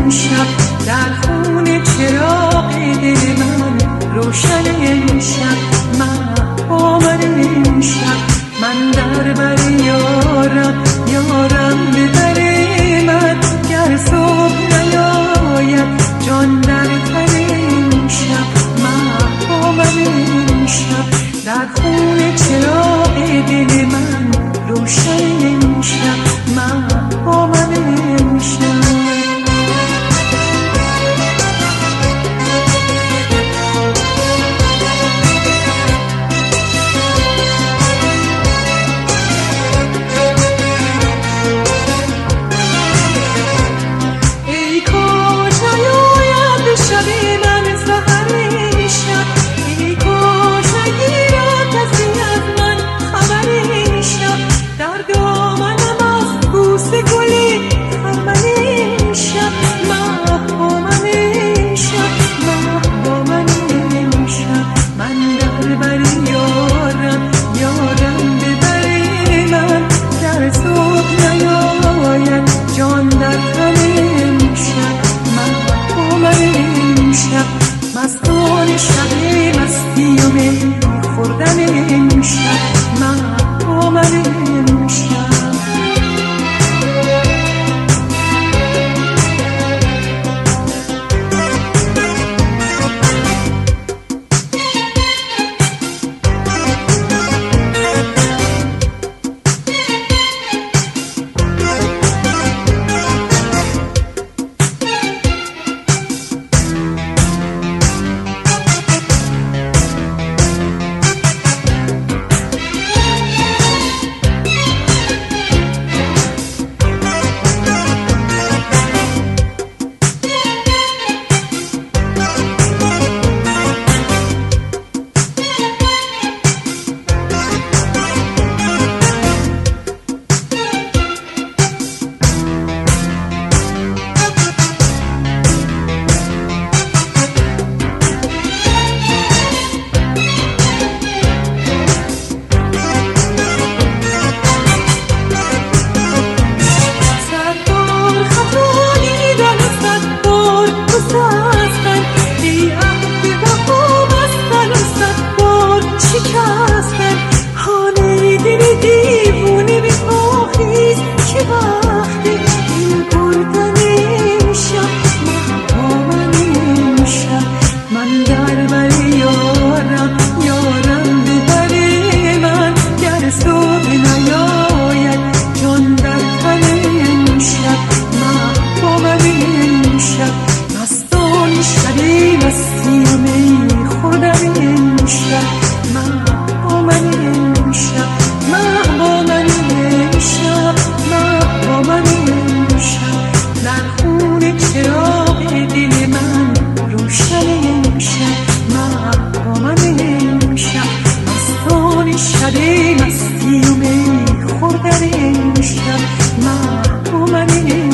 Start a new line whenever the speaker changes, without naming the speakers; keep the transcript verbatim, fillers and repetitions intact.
امشب در خونه چراغ دل من روشن امشب محبوب من امشب من در بر یارم یارم ببر من گر صبح نیاید جان در تن امشب محبوب من امشب در خونه چراغ دل من روشن امشب محبوب من امشب مستان شب مستی و می خوردن امشب محبوب من امشب شب مستی و می خوردن امشب محبوب من